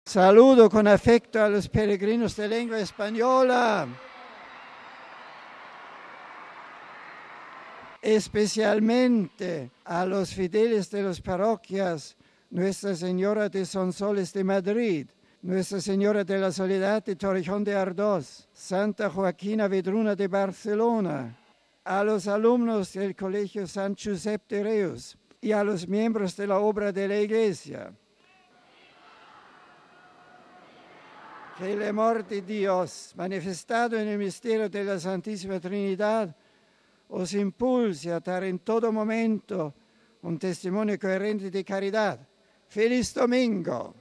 Saludo con afecto a los peregrinos de lengua española, especialmente a los fieles de las parroquias Nuestra Señora de Sonsoles de Madrid, Nuestra Señora de la Soledad de Torrejón de Ardoz, Santa Joaquina Vedruna de Barcelona, a los alumnos del Colegio San Josep de Reus y a los miembros de la obra de la Iglesia. Que el amor de Dios, manifestado en el misterio de la Santísima Trinidad, os impulse a dar en todo momento un testimonio coherente de caridad. ¡Feliz domingo!